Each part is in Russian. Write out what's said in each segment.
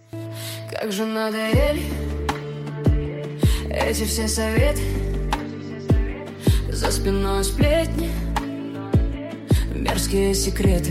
Как же надоели эти все советы, за спиной сплетни, мерзкие секреты,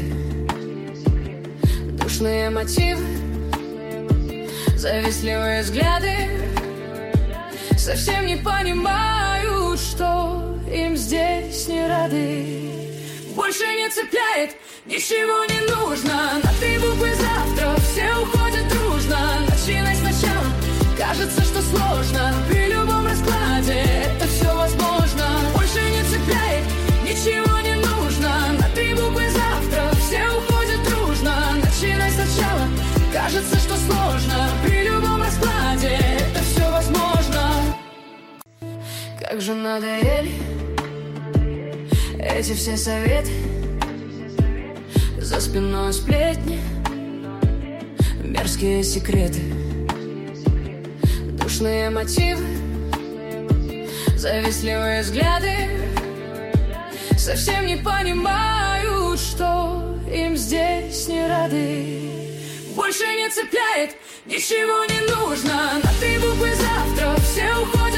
душные мотивы, завистливые взгляды. Совсем не понимают, что им здесь не рады. Больше не цепляет, ничего не нужно. На 3 буквы завтра все уходят дружно. Начинай сначала, кажется, что сложно. При любом раскладе это все возможно. Больше не цепляет, ничего не нужно. На 3 буквы завтра все уходят дружно. Начинай сначала, кажется, что сложно. При любом раскладе это все возможно. Как же надоели эти все советы, за спиной сплетни, мерзкие секреты, душные мотивы, завистливые взгляды. Совсем не понимают, что им здесь не рады. Больше не цепляет, ничего не нужно. На 3 буквы завтра все уходят